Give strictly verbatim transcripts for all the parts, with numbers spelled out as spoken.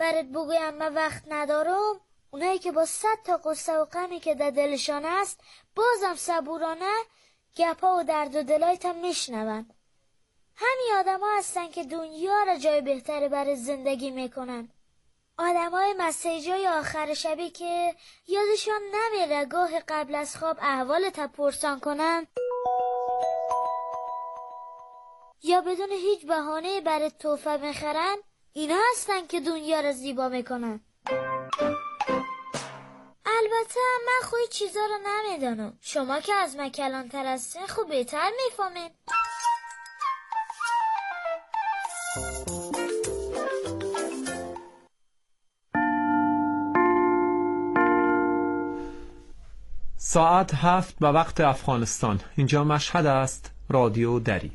برات بگویم من وقت ندارم؟ اونایی که با صد تا قصه و غمی که در دلشان است بازم صبورانه گپا و درد و دلایت هم میشنون. همین آدم ها هستن که دنیا را جای بهتری برای زندگی میکنن. آدم های مسیجای آخر شبی که یادشان نمیره گاه قبل از خواب احوالت پرسان کنن یا بدون هیچ بهانه برای تحفه میخرن. اینا هستن که دنیا را زیبا میکنن. البته من خوی چیزا رو نمیدانم. شما که از من کلانتر هستین خوب بهتر میفهمین. ساعت هفت به وقت افغانستان. اینجا مشهد است. رادیو دری.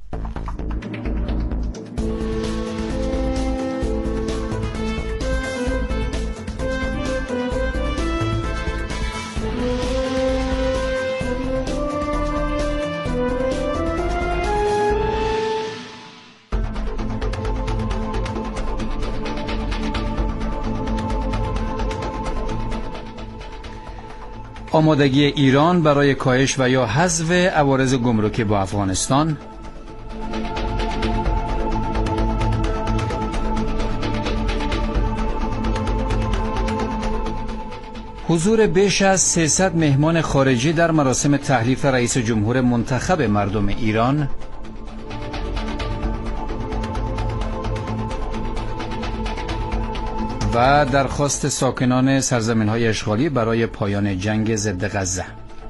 آمادگی ایران برای کاهش و یا حذف عوارض گمرکی با افغانستان، حضور بیش از سیصد مهمان خارجی در مراسم تحلیف رئیس جمهور منتخب مردم ایران، و درخواست ساکنان سرزمین‌های اشغالی برای پایان جنگ ضد غزه.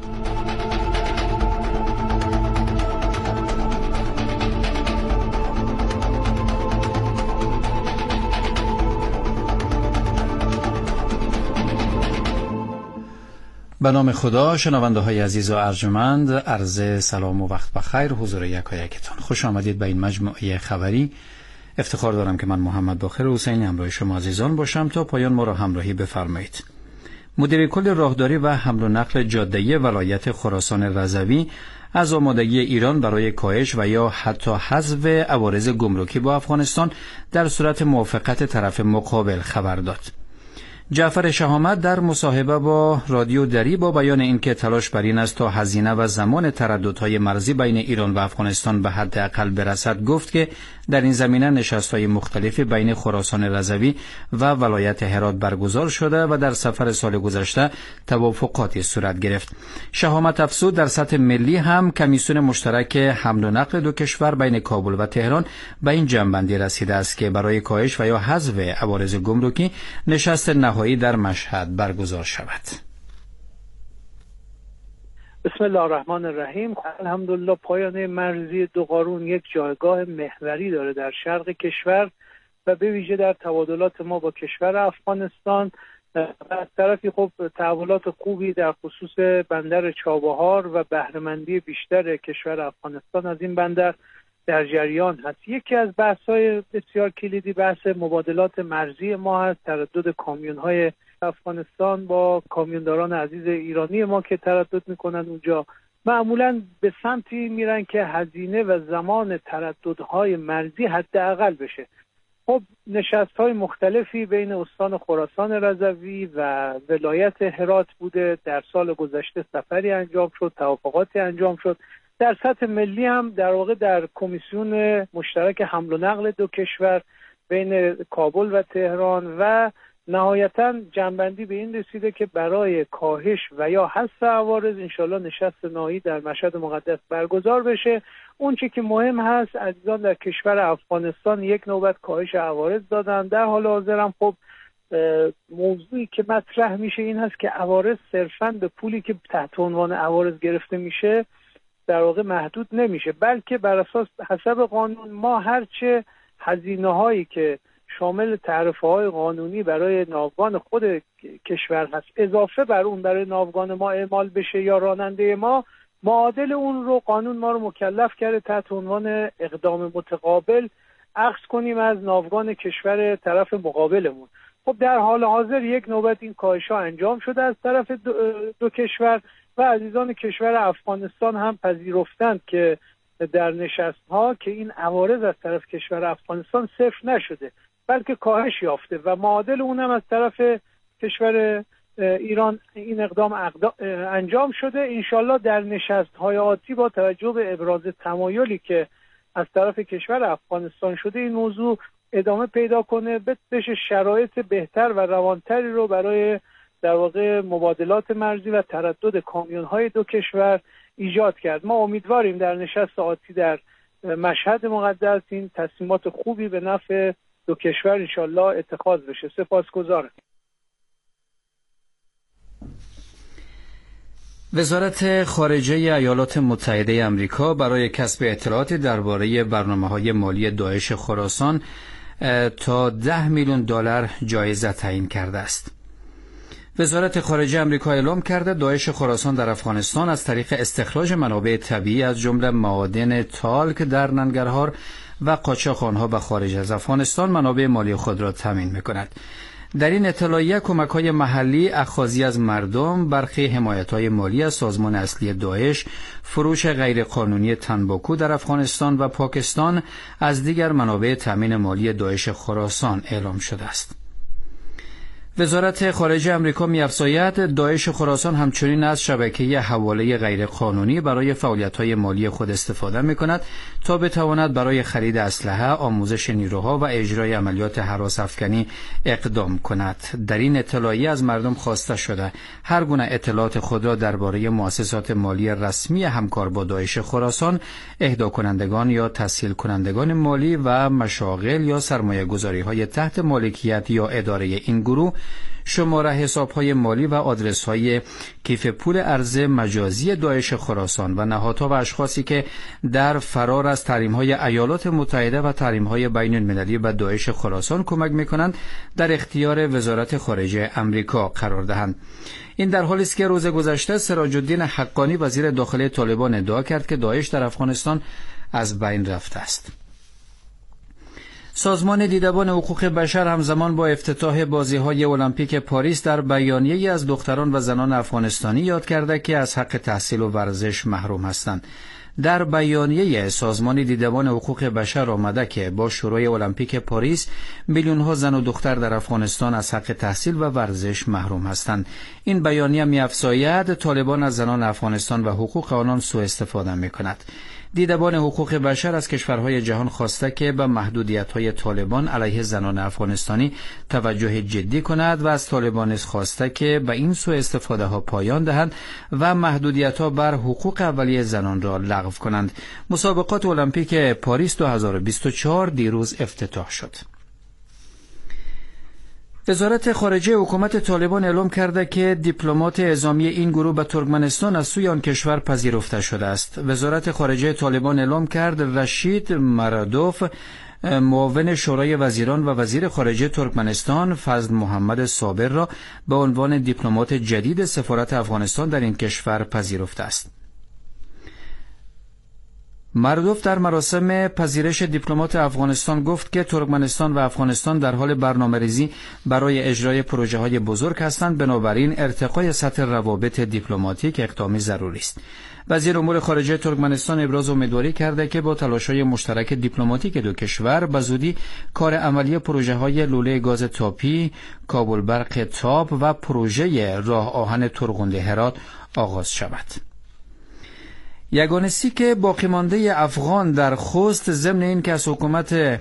به نام خدا. شنونده های عزیز و ارجمند، عرض سلام و وقت بخیر حضور یکایکتان. خوش آمدید به این مجموعه خبری. افتخار دارم که من محمد باقر حسینی همراه شما عزیزان باشم تا پایان ما را همراهی بفرمایید. مدیر کل راهداری و حمل و نقل جاده‌ای ولایت خراسان رضوی از آمادگی ایران برای کاهش و یا حتی حذف عوارض گمرکی با افغانستان در صورت موافقت طرف مقابل خبر داد. جعفر شهامت در مصاحبه با رادیو دری با بیان اینکه تلاش بر این است تا هزینه و زمان ترددهای مرزی بین ایران و افغانستان به حد اقل برسد، گفت که در این زمینه نشست‌های مختلفی بین خراسان رضوی و ولایت هرات برگزار شده و در سفر سال گذشته توافقاتی صورت گرفت. شهامت افزود در سطح ملی هم کمیسیون مشترک حمل و نقل دو کشور بین کابل و تهران به این جنبندی رسیده است که برای کاهش و یا حذف عوارض گمرکی نشست نهایی در مشهد برگزار شود. بسم الله الرحمن الرحیم. الحمدلله پایان مرزی دو قارون یک جایگاه محوری داره در شرق کشور و به ویژه در تبادلات ما با کشور افغانستان. از طرفی خب تحولات خوبی در خصوص بندر چابهار و بهره‌مندی بیشتر کشور افغانستان از این بندر در جریان هست. یکی از بحث‌های بسیار کلیدی بحث مبادلات مرزی ما هست، تردد کامیون‌های افغانستان با کامیونداران عزیز ایرانی ما که تردد میکنن اونجا. معمولاً به سمتی میرن که هزینه و زمان ترددهای مرزی حداقل بشه. خب نشست‌های مختلفی بین استان خراسان رضوی و ولایت هرات بوده. در سال گذشته سفری انجام شد، توافقاتی انجام شد. در سطح ملی هم در واقع در کمیسیون مشترک حمل و نقل دو کشور بین کابل و تهران و نهایتاً جنبندی به این رسیده که برای کاهش و یا حذف عوارض انشالله نشست نهایی در مشهد مقدس برگزار بشه. اون چی که مهم هست، عزیزان در کشور افغانستان یک نوبت کاهش عوارض دادن. در حال حاضر هم خب موضوعی که مطرح میشه این هست که عوارض صرفاً به پولی که تحت عنوان عوارض گرفته میشه در واقع محدود نمیشه، بلکه بر اساس حسب قانون ما هرچه هزینه هایی که شامل تعرفه های قانونی برای ناوگان خود کشور هست اضافه بر اون برای ناوگان ما اعمال بشه یا راننده ما، معادل اون رو قانون ما رو مکلف کرده تحت عنوان اقدام متقابل اخذ کنیم از ناوگان کشور طرف مقابلمون. خب در حال حاضر یک نوبت این کاهش ها انجام شده از طرف دو, دو کشور و عزیزان کشور افغانستان هم پذیرفتند که در نشست ها که این عوارض از طرف کشور افغانستان صفر نشده. بلکه کاهش یافته و معادل اونم از طرف کشور ایران این اقدام انجام شده. انشالله در نشست‌های آتی با توجه به ابراز تمایلی که از طرف کشور افغانستان شده این موضوع ادامه پیدا کنه، بشه شرایط بهتر و روانتری رو برای در واقع مبادلات مرزی و تردد کامیون‌های دو کشور ایجاد کرد. ما امیدواریم در نشست آتی در مشهد مقدس این تصمیمات خوبی به نفع دو کشور انشالله اتخاذ بشه. سپاسگزارم. وزارت خارجه ایالات متحده آمریکا برای کسب اطلاعاتی درباره برنامه‌های مالی داعش خراسان تا ده میلیون دلار جایزه تعیین کرده است. وزارت خارجه آمریکا اعلام کرده داعش خراسان در افغانستان از طریق استخراج منابع طبیعی از جمله معادن تالک در ننگرهار و قاچاق آنها به خارج از افغانستان منابع مالی خود را تامین می‌کند. در این اطلاعیه کمک‌های محلی، اخاذی از مردم، برخی حمایت‌های مالی از سازمان اصلی داعش، فروش غیرقانونی تنباکو در افغانستان و پاکستان از دیگر منابع تامین مالی داعش خراسان اعلام شده است. وزارت خارجه آمریکا می‌افزاید داعش خراسان همچنین از شبکه حواله غیرقانونی برای فعالیت‌های مالی خود استفاده می‌کند تا بتواند برای خرید اسلحه، آموزش نیروها و اجرای عملیات هراس افکنی اقدام کند. در این اطلاعیه از مردم خواسته شده هر گونه اطلاعات خود را درباره مؤسسات مالی رسمی همکار با داعش خراسان، اهدا کنندگان یا تسهیل کنندگان مالی و مشاغل یا سرمایه‌گذاری‌های تحت مالکیت یا اداره این گروه، شماره حساب‌های مالی و آدرس‌های کیف پول ارز مجازی داعش خراسان و نهادها و اشخاصی که در فرار از تحریم‌های ایالات متحده و تحریم‌های بین‌المللی به داعش خراسان کمک می‌کنند در اختیار وزارت خارجه آمریکا قرار دهند. این در حالی است که روز گذشته سراج الدین حقانی وزیر داخلی طالبان ادعا کرد که داعش در افغانستان از بین رفته است. سازمان دیدبان حقوق بشر همزمان با افتتاح بازی‌های المپیک پاریس در بیانیه‌ای از دختران و زنان افغانستانی یاد کرده که از حق تحصیل و ورزش محروم هستند. در بیانیه سازمان دیدبان حقوق بشر آمده که با شروع المپیک پاریس میلیون‌ها زن و دختر در افغانستان از حق تحصیل و ورزش محروم هستند. این بیانیه می‌افزاید طالبان از زنان افغانستان و حقوق آنان سوء استفاده می‌کند. دیدبان حقوق بشر از کشورهای جهان خواسته که به محدودیت‌های طالبان علیه زنان افغانستانی توجه جدی کند و از طالبان نیز خواسته که به این سوء استفاده ها پایان دهند و محدودیت‌ها بر حقوق اولیه زنان را لغو کنند. مسابقات المپیک پاریس دو هزار و بیست و چهار دیروز افتتاح شد. وزارت خارجه حکومت طالبان اعلام کرده که دیپلمات اعزامی این گروه به ترکمنستان از سوی آن کشور پذیرفته شده است. وزارت خارجه طالبان اعلام کرد رشید مرادوف، معاون شورای وزیران و وزیر خارجه ترکمنستان، فضل محمد صابر را به عنوان دیپلمات جدید سفارت افغانستان در این کشور پذیرفته است. مردوف در مراسم پذیرش دیپلمات افغانستان گفت که ترکمنستان و افغانستان در حال برنامه‌ریزی برای اجرای پروژه‌های بزرگ هستند، بنابراین ارتقای سطح روابط دیپلماتیک اقدامی ضروری است. وزیر امور خارجه ترکمنستان ابراز امیدواری کرده که با تلاش‌های مشترک دیپلماتیک دو کشور به زودی کار عملی پروژه‌های لوله گاز تاپی، کابل برق تاپ و پروژه راه آهن ترغنده هرات آغاز شود. یگانه سیک باقی مانده افغان در خوست ضمن این که از حکومت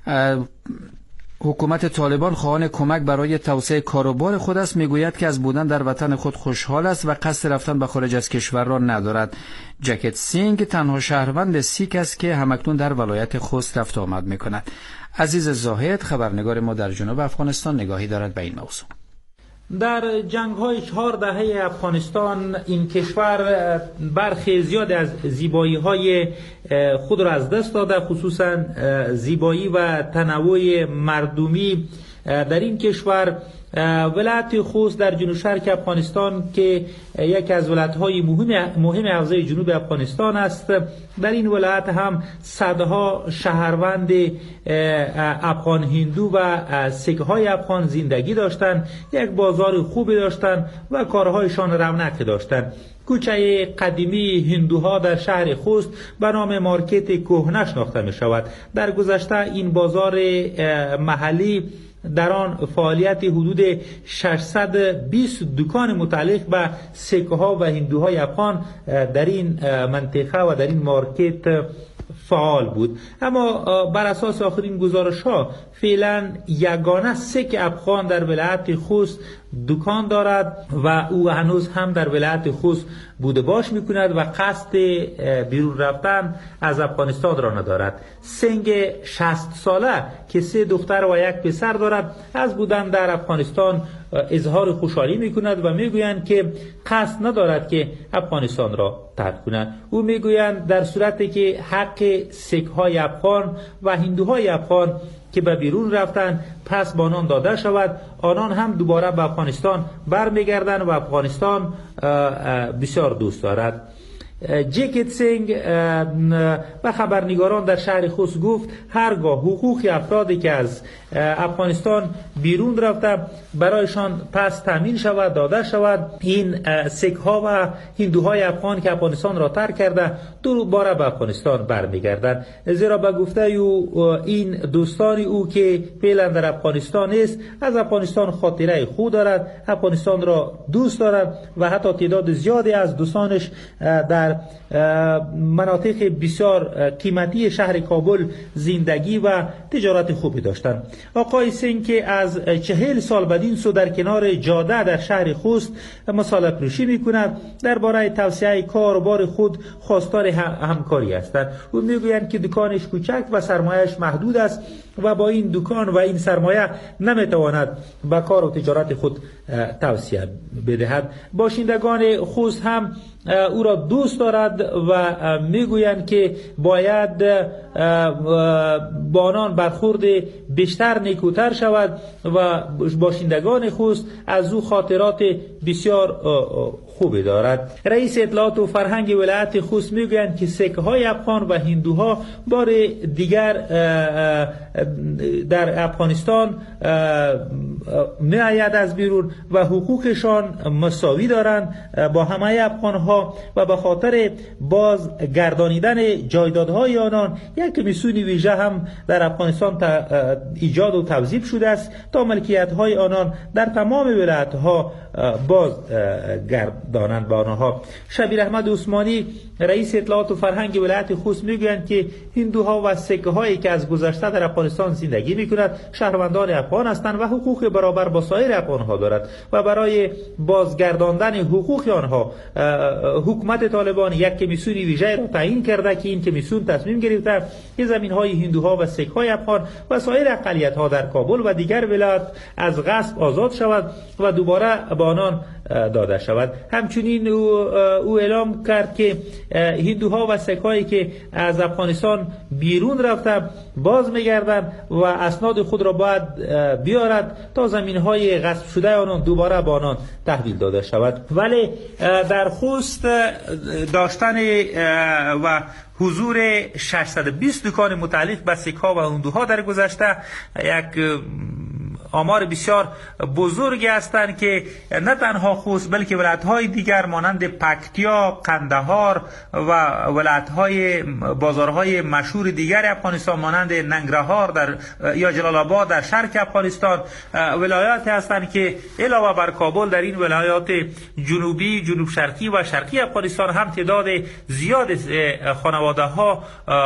حکومت طالبان خواهان کمک برای توسعه کاروبار خود است میگوید که از بودن در وطن خود خوشحال است و قصد رفتن به خارج از کشور را ندارد. جکت سینگ تنها شهروند سیک است که همکنون در ولایت خوست رفت آمد میکند. عزیز زاهد خبرنگار ما در جنوب افغانستان نگاهی دارد به این موضوع. در جنگ های چهار دهه افغانستان این کشور برخی زیاد از زیبایی های خود را از دست داده، خصوصا زیبایی و تنوع مردمی در این کشور ولایت خوست در جنوب شرق افغانستان که یکی از ولایت‌های مهم مهم حوزه جنوب افغانستان است، در این ولایت هم صدها شهروند افغان هندو و سیک‌های افغان زندگی داشتند، یک بازار خوبی داشتند و کارهایشان رونق داشتند. کوچه قدیمی هندوها در شهر خوست به نام مارکت کهنه شناخته می شود. در گذشته این بازار محلی در آن فعالیت حدود ششصد و بیست دکان متعلق به سکه ها و هندوهای افغان در این منطقه و در این مارکت فعال بود. اما بر اساس آخرین گزارش ها فعلا یگانه سک افغان در ولایت خوست دکان دارد و او هنوز هم در ولایت خوست بوده باش میکند و قصد بیرون رفتن از افغانستان را ندارد. سنگ شصت ساله که سه دختر و یک پسر دارد از بودن در افغانستان اظهار خوشحالی میکند و میگویند که قصد ندارد که افغانستان را ترک کند. او میگویند در صورتی که حق سک های افغان و هندوهای افغان که به بیرون رفتن پس به آنان داده شود، آنان هم دوباره به افغانستان برمیگردند و افغانستان بسیار دوست دارد. جیکت سینگ و خبرنگاران در شهر خوست گفت هرگاه حقوق افرادی که از افغانستان بیرون رفته برایشان پس تامین شود داده شود، این سیک ها و هندوهای افغان که افغانستان را ترک کرده دوباره به افغانستان برمیگردند. زیرا به گفته او این دوستان او که فعلا در افغانستان است از افغانستان خاطره خود دارد، افغانستان را دوست دارد و حتی تعداد زیادی از دوستانش در مناطق بسیار قیمتی شهر کابل زندگی و تجارت خوبی داشتند. آقای سینگ که از چهل سال بدین سو در کنار جاده در شهر خوست مصالحه پروشی میکند، درباره توسعه کاروبار خود خواستار همکاری هستند. او میگویند که دکانش کوچک و سرمایه‌اش محدود است و با این دکان و این سرمایه نمیتواند به کار و تجارت خود توسعه بدهد. باشندگان خوست هم او را دوست دارد و میگویند که باید با آنان برخورد بیشتر نیکوتر شود و باشندگان خوست از او خاطرات بسیار خوبی دارد. رئیس اطلاعات و فرهنگ ولایت خوست میگویند که سکه های افغان و هندوها بار دیگر در افغانستان میآید از بیرون و حقوقشان مساوی دارند با همه افغان ها و به خاطر بازگردانیدن جایدادهای آنان یک کمیسیون ویژه هم در افغانستان ایجاد و توظیف شده است تا ملکیت های آنان در تمام ولایت ها بازگردانند به آنها. شبیر احمد عثمانی رئیس اطلاعات و فرهنگ ولایت خوست میگویند که هندوها و سکه هایی که از گذشته در افغانستان زندگی میکنند شهروندان افغان هستند و حقوق برابر با سایر افغان ها دارد و برای بازگرداندن حقوق آنها حکومت طالبان یک کمیسیون ویژه را تعیین کرده که این کمیسیون تصمیم گرفته که زمین های هندوها و سکه های افغان و سایر اقلیت ها در کابل و دیگر ولایات از غصب آزاد شود و دوباره به آنان داده شود. همچنین او, او اعلام کرد که هندوها و سکه هایی که از افغانستان بیرون رفته باز میگردند و اسناد خود را باید بیارد تا زمین های غصب شده آنان دوباره به آنان تحویل داده شود. ولی در خوست داشتن و حضور ششصد و بیست دکان متعلق به سکه ها و هندوها در گذشته یک آمار بسیار بزرگی هستند که نه تنها خوست بلکه ولایت‌های دیگر مانند پکتیا، قندهار و ولایت‌های بازارهای مشهور دیگر افغانستان مانند ننگرهار در یا جلال آباد در شرق افغانستان ولایاتی هستند که علاوه بر کابل در این ولایات جنوبی، جنوب شرقی و شرقی افغانستان هم تعداد زیاد خانواده‌ها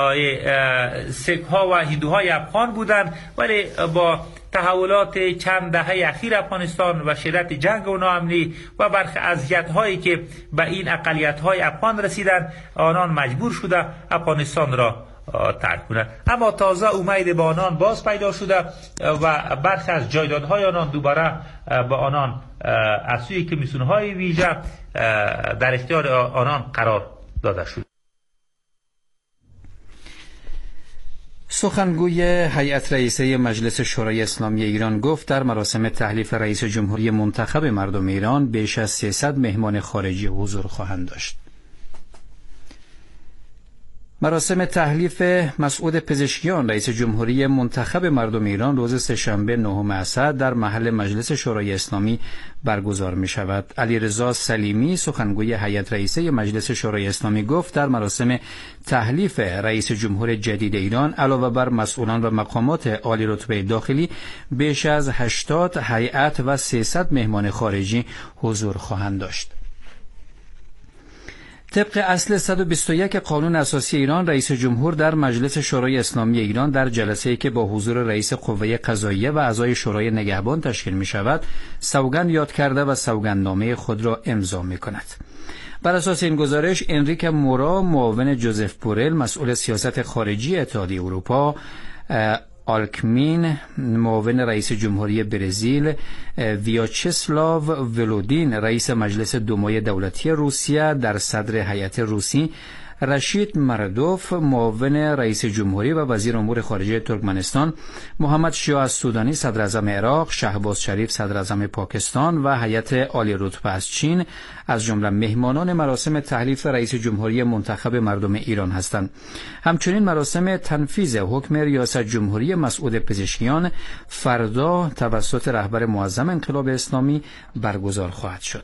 سک‌ها و هندوهای افغان بودند، ولی با تحولات چند دهه اخیر افغانستان و شدت جنگ و ناامنی و برخی اذیت‌هایی که به این اقلیت‌های افغان رسیدند آنان مجبور شده افغانستان را ترک کنند. اما تازه امید به آنان باز پیدا شده و برخی از جایدادهای آنان دوباره به آنان از سوی کمیسیون‌های ویژه در اختیار آنان قرار داده شد. سخنگوی هیئت رئیسه مجلس شورای اسلامی ایران گفت در مراسم تحلیف رئیس جمهوری منتخب مردم ایران بیش از سیصد مهمان خارجی حضور خواهند داشت. مراسم تحلیف مسعود پزشکیان رئیس جمهوری منتخب مردم ایران روز سه‌شنبه نهم اسد در محل مجلس شورای اسلامی برگزار می شود. علیرضا سلیمی سخنگوی هیئت رئیسه مجلس شورای اسلامی گفت در مراسم تحلیف رئیس جمهور جدید ایران علاوه بر مسئولان و مقامات عالی رتبه داخلی بیش از هشتاد هیئت و سیصد مهمان خارجی حضور خواهند داشت. طبق اصل صد و بیست و یک قانون اساسی ایران رئیس جمهور در مجلس شورای اسلامی ایران در جلسه‌ای که با حضور رئیس قوه قضاییه و اعضای شورای نگهبان تشکیل می شود سوگند یاد کرده و سوگندنامه خود را امضا می کند. بر اساس این گزارش انریک مورا معاون جوزف بورل مسئول سیاست خارجی اتحادیه اروپا، آلکمین معاون رئیس جمهوری برزیل، ویاچسلاو ولودین رئیس مجلس دومای دولتی روسیه در صدر هیئت روسی، رشید مردوف معاون رئیس جمهوری و وزیر امور خارجه ترکمنستان، محمد شیاع السودانی صدر اعظم عراق، شهباز شریف صدر اعظم پاکستان و هیئت عالی رتبه از چین از جمله مهمانان مراسم تحلیف رئیس جمهوری منتخب مردم ایران هستند. همچنین مراسم تنفیذ حکم ریاست جمهوری مسعود پزشکیان فردا توسط رهبر معظم انقلاب اسلامی برگزار خواهد شد.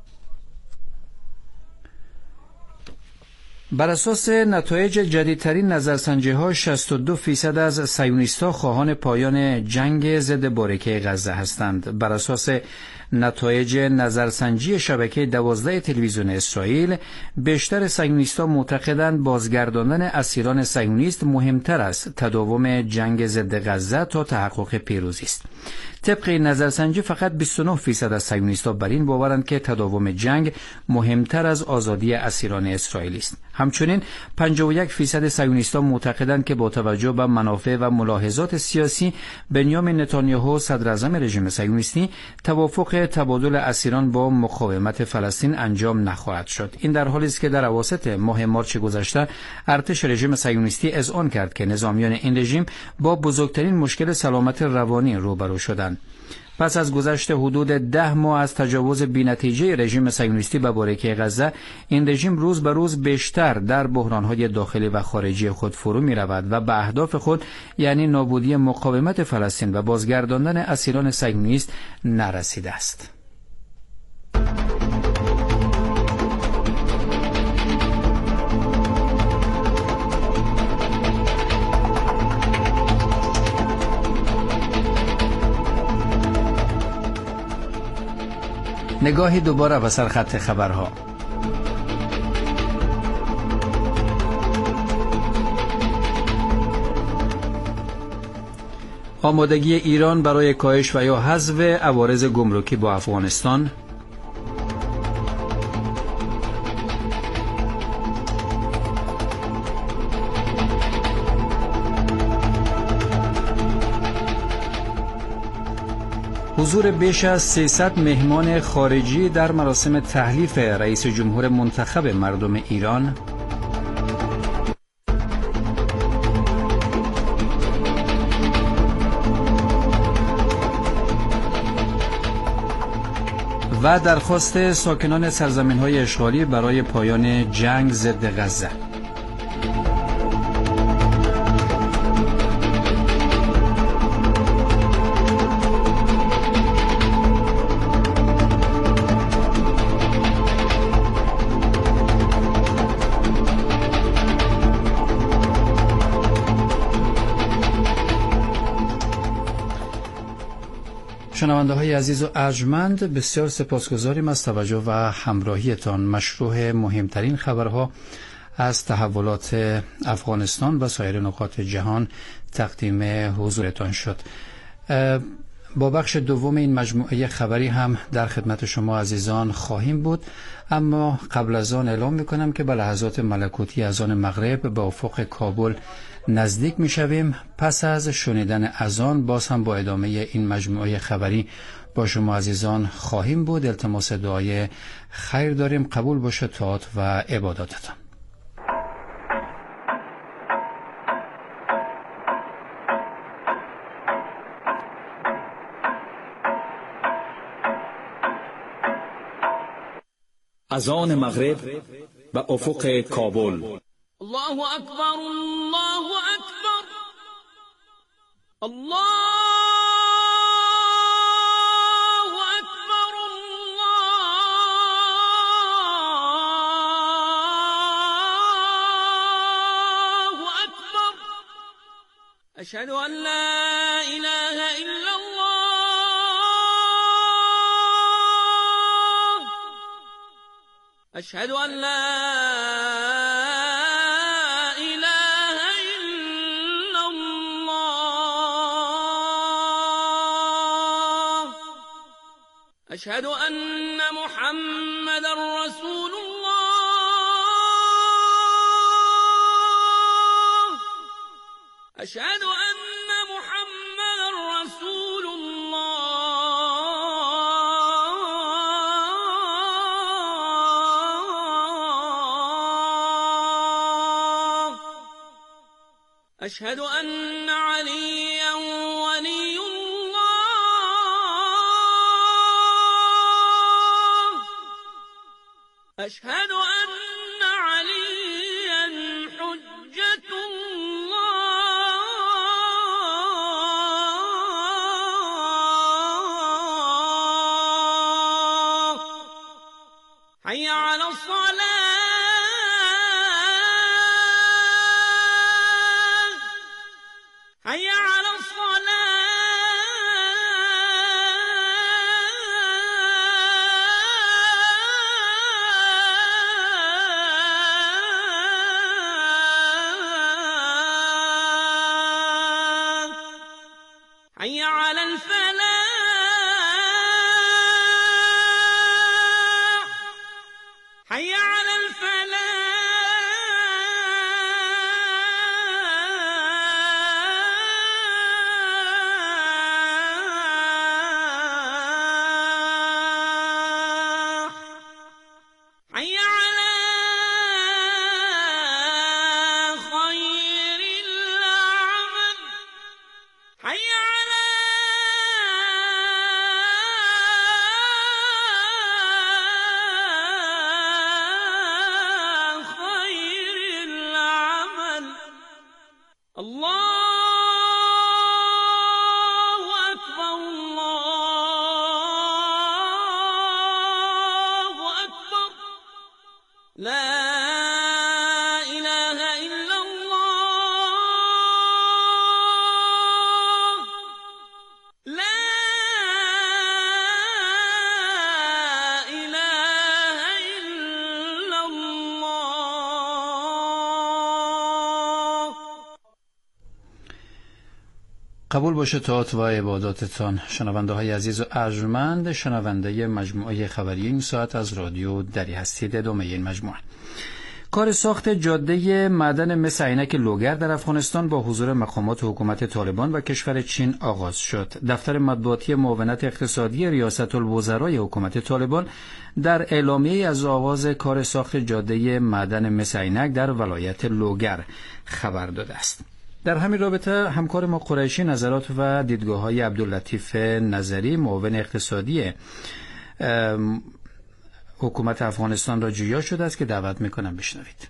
بر اساس نتایج جدیدترین نظرسنجی‌ها شصت و دو فیصد از صهیونیست‌ها خواهان پایان جنگ ضد باریکه غزه هستند. بر اساس نتایج نظرسنجی شبکه دوازده تلویزیون اسرائیل بیشتر صهیونیست‌ها معتقدند بازگرداندن اسیران صهیونیست مهمتر است تداوم جنگ ضد غزه تا تحقق پیروزی است. طبق این نظرسنجی فقط بیست و نه فیصد از صهیونیست‌ها بر این باورند که تداوم جنگ مهمتر از آزادی اسیران اسرائیلی است. همچنین پنجاه و یک فیصد صهیونیست‌ها معتقدند که با توجه به منافع و ملاحظات سیاسی بنیامین نتانیاهو صدر اعظم رژیم صهیونیستی توافق تبادل اسیران با مقاومت فلسطین انجام نخواهد شد. این در حالی است که در اواسط ماه مارس گذشته ارتش رژیم صهیونیستی اذعان کرد که نظامیان این رژیم با بزرگترین مشکل سلامت روانی روبرو شدند. پس از گذشت حدود ده ماه از تجاوز بی‌نتیجه رژیم صهیونیستی به باریکه غزه، این رژیم روز به روز بیشتر در بحران‌های داخلی و خارجی خود فرو می‌رود و به اهداف خود یعنی نابودی مقاومت فلسطین و بازگرداندن اسیران صهیونیست نرسیده است. نگاهی دوباره به سرخط خبرها. آمادگی ایران برای کاهش و یا حذف عوارض گمرکی با افغانستان. حضور بیش از سیصد مهمان خارجی در مراسم تحلیف رئیس جمهور منتخب مردم ایران. و درخواست ساکنان سرزمین‌های اشغالی برای پایان جنگ ضد غزه. شنونده های عزیز و ارجمند، بسیار سپاسگزاریم از توجه و همراهیتان. مشروع مهمترین خبرها از تحولات افغانستان و سایر نقاط جهان تقدیم حضورتان شد. با بخش دوم این مجموعه خبری هم در خدمت شما عزیزان خواهیم بود، اما قبل از آن اعلام میکنم که به لحظات ملکوتی اذان مغرب به افق کابل نزدیک میشویم. پس از شنیدن اذان باز هم با ادامه این مجموعه خبری با شما عزیزان خواهیم بود. التماس دعای خیر داریم. قبول باشه طاعت و عباداتتان. از آن مغرب به افق کابل. الله اکبر، الله اکبر، الله اکبر، الله اکبر. اشهد ان لا اله الا الله، اشهد ان لا أشهد أن محمد رسول الله، أشهد أن محمد رسول الله، أشهد أن عليا ولي أشهد أن عليا حجة الله. حي على الصلاة، حي على الصلاة. حي على الفلاح، حي على الفلاح. حي على خير العمل، حي على خير العمل. الله أكبر، الله أكبر. لا إله إلا الله، لا إله إلا الله. قبول باشه طاعت و عباداتتان. شنونده های عزیز و ارجمند، شنونده مجموعه خبری این ساعت از رادیو دری هستید. ادامه این مجموعه. کار ساخت جاده معدن مس عینک لوگر در افغانستان با حضور مقامات حکومت طالبان و کشور چین آغاز شد. دفتر مطبوعاتی معاونت اقتصادی ریاست الوزرای حکومت طالبان در اعلامیه از آغاز کار ساخت جاده معدن مس عینک در ولایت لوگر خبر داده است. در همین رابطه همکار ما قریشی نظرات و دیدگاه‌های عبداللطیف نظری معاون اقتصادی حکومت افغانستان را جویا شده است که دعوت میکنم بشنوید.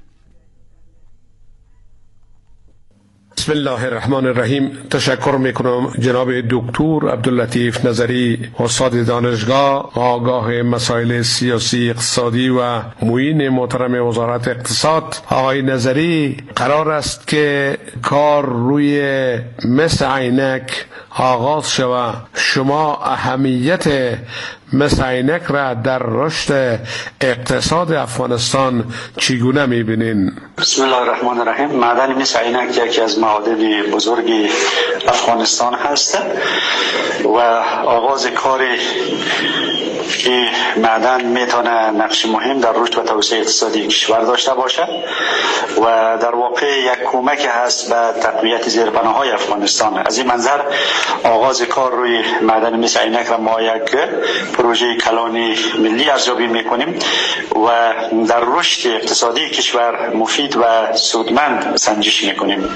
بسم الله الرحمن الرحیم. تشکر میکنم جناب دکتر عبداللطیف نظری، استاد دانشگاه آگاه مسائل سیاسی اقتصادی و معین محترم وزارت اقتصاد. آقای نظری، قرار است که کار روی مس عینک آغاز شود. شما اهمیت مس عینک را در رشد اقتصاد افغانستان چگونه می‌بینین؟ بسم الله الرحمن الرحیم. معدن مس عینک یکی از معادن بزرگ افغانستان هست و آغاز کار که معدن میتونه نقش مهم در رشد و توسعه اقتصادی کشور داشته باشد و در واقع یک کمک هست به تقویت زیربناهای افغانستان. از این منظر آغاز کار روی معدن مس عینک را ما یک پروژه کلان ملی ارزیابی میکنیم و در رشد اقتصادی کشور مفید و سودمند سنجش میکنیم.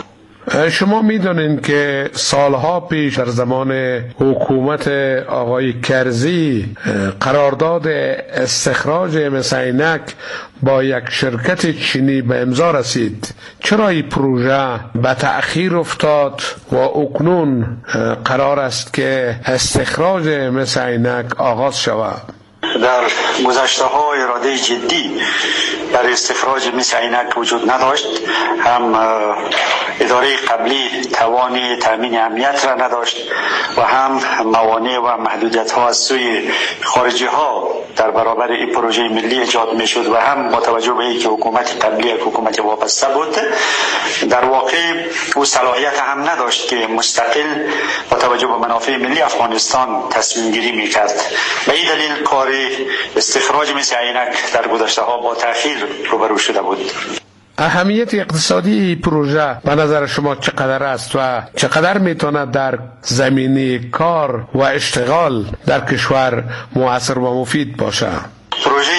شما میدونین که سالها پیش در زمان حکومت آقای کرزی قرارداد استخراج مس عینک با یک شرکت چینی به امضا رسید. چرا این پروژه به تأخیر افتاد و اکنون قرار است که استخراج مس عینک آغاز شود؟ در گذشته ها اراده جدی برای استخراج مس عینک وجود نداشت. هم اداره قبلی توان تامین امنیت را نداشت و هم موانع و محدودیت ها از سوی خارجی ها در برابر این پروژه ملی ایجاد می شد و هم با توجه به اینکه حکومت قبلی یک حکومت وابسته بود، در واقع او صلاحیت هم نداشت که مستقل با توجه به منافع ملی افغانستان تصمیم گیری می کرد. به این دلیل کار استخراج مس عینک در گذشته ها با تأخیر روبرو شده بود. اهمیت اقتصادی پروژه به نظر شما چقدر است و چقدر میتونه در زمینه کار و اشتغال در کشور مؤثر و مفید باشه؟ پروژه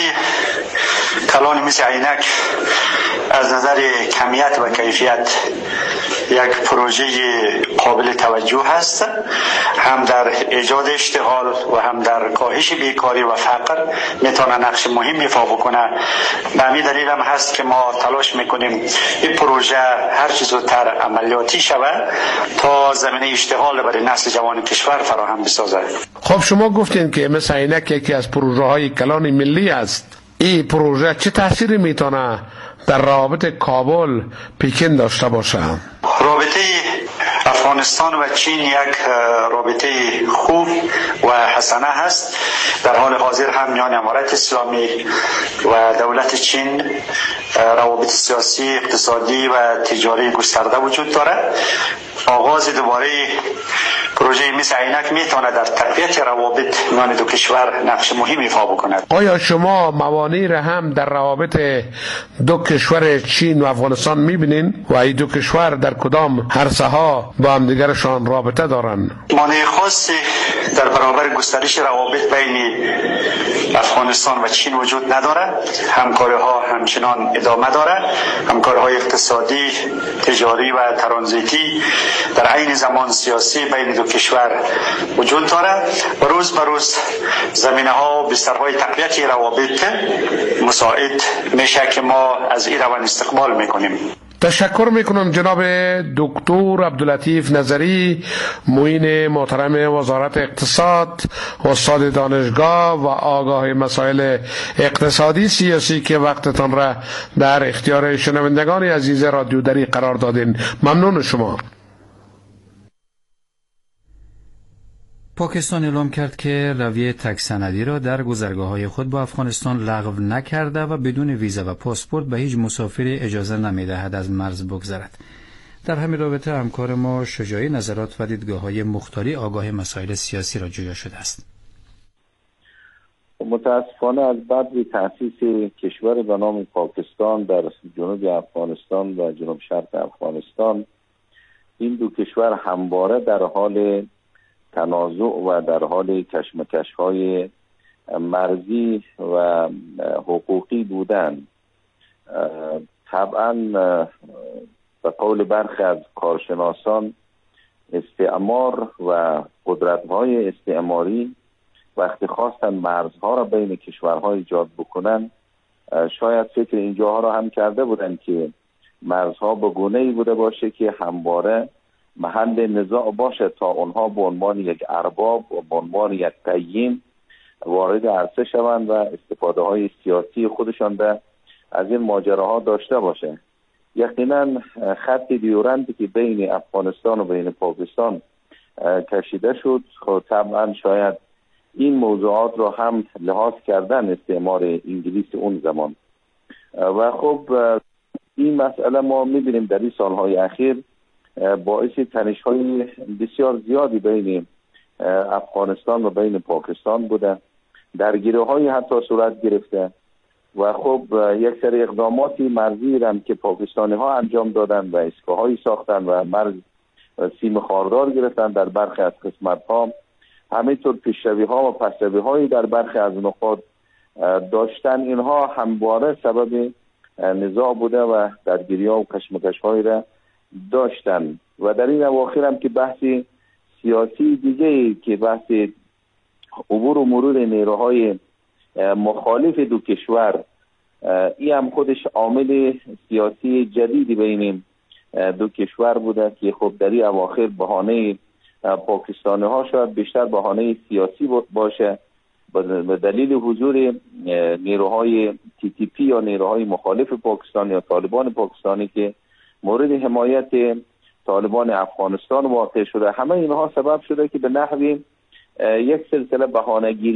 کلان مس عینک از نظر کمیت و کیفیت یک پروژه قابل توجه است، هم در ایجاد اشتغال و هم در کاهش بیکاری و فقر میتونه نقش مهمی ایفا بکنه. به همین دلیل هم هست که ما تلاش میکنیم این پروژه هر چه زودتر عملیاتی شود تا زمینه اشتغال برای نسل جوان کشور فراهم بسازد. خب شما گفتین که مس عینک یکی از پروژه های کلان ملی است. این پروژه چه تأثیری میتونه در روابط کابل پکن داشته باشه؟ رابطه افغانستان و چین یک رابطه خوب و حسنه هست. در حال حاضر هم میان امارت اسلامی و دولت چین روابط سیاسی، اقتصادی و تجاری گسترده وجود دارد. آغاز دوباره پروژه مس عینک میتونه در تقویت روابط میان دو کشور نقش مهمی ایفا بکند. آیا شما موانعی را هم در روابط دو کشور چین و افغانستان میبینین و این دو کشور در کدام عرصه ها با هم دیگرشان رابطه دارن؟ مانع خاصی در برابر گسترش روابط بین افغانستان و چین وجود ندارد. همکاری ها همچنان ادامه دارد. همکاری های اقتصادی، تجاری و ترانزیتی در عین زمان سیاسی بین دو کشور وجود دارد و روز به روز زمینه ها و بسترهای تقویت روابط مساعد میشه که ما از این روند استقبال میکنیم. تشکر میکنم جناب دکتر عبداللطیف نظری، معین محترم وزارت اقتصاد، استاد دانشگاه و آگاه مسائل اقتصادی سیاسی که وقتتان را در اختیار شنوندگان عزیز رادیو دری قرار دادین. ممنون شما. پاکستان اعلام کرد که رویه تک سندی را در گذرگاه‌های خود با افغانستان لغو نکرده و بدون ویزا و پاسپورت به هیچ مسافری اجازه نمی‌دهد از مرز بگذرد. در همین رابطه همکار ما شجاعی نظرات و دیدگاه‌های مختاری آگاه مسائل سیاسی را جویا شده است. متاسفانه از بعد تأسیس کشور به نام پاکستان در جنوب افغانستان و جنوب شرق افغانستان، این دو کشور همواره در حال تنازع و در حال کشمکش‌های مرزی و حقوقی بودند. طبعا به قول برخی از کارشناسان استعمار و قدرت‌های استعماری وقتی خواستن مرزها را بین کشورها ایجاد بکنن، شاید فکر اینجاها را هم کرده بودند که مرزها به گونه‌ای بوده باشه که همواره محل نزاع باشه تا اونها به عنوان یک ارباب و به عنوان یک قیم وارد عرصه شوند و استفاده های سیاسی خودشان به از این ماجراها داشته باشه. یقینا خط دیورندی که بین افغانستان و بین پاکستان کشیده شد، خب طبعا شاید این موضوعات را هم لحاظ کردن استعمار انگلیس اون زمان و خب این مسئله ما میبینیم در این سالهای اخیر باعث تنش‌های بسیار زیادی بین افغانستان و بین پاکستان بوده. درگیری‌های حتی صورت گرفته و خب یک سری اقداماتی مرزی هم که پاکستانی‌ها انجام دادن و ایستگاه‌هایی ساختن و مرز سیم خاردار گرفتن در برخی از قسمت‌ها، همینطور پیشروی‌ها و پسروی‌هایی در برخی از نقاط داشتن. اینها همواره سبب نزاع بوده و درگیری‌ها و کشمکش‌هایی را داشتن و در این اواخر هم که بحث سیاسی دیگه که بحث عبور و مرور نیروهای مخالف دو کشور، این هم خودش عامل سیاسی جدیدی بین دو کشور بوده که خب در این اواخر بهانه پاکستانی ها شاید بیشتر بهانه سیاسی باشه به دلیل حضور نیروهای تی تی پی یا نیروهای مخالف پاکستان یا طالبان پاکستانی که مورد حمایت طالبان افغانستان واقع شده. همه اینها سبب شده که به نحوی یک سلسله بهانه‌گیری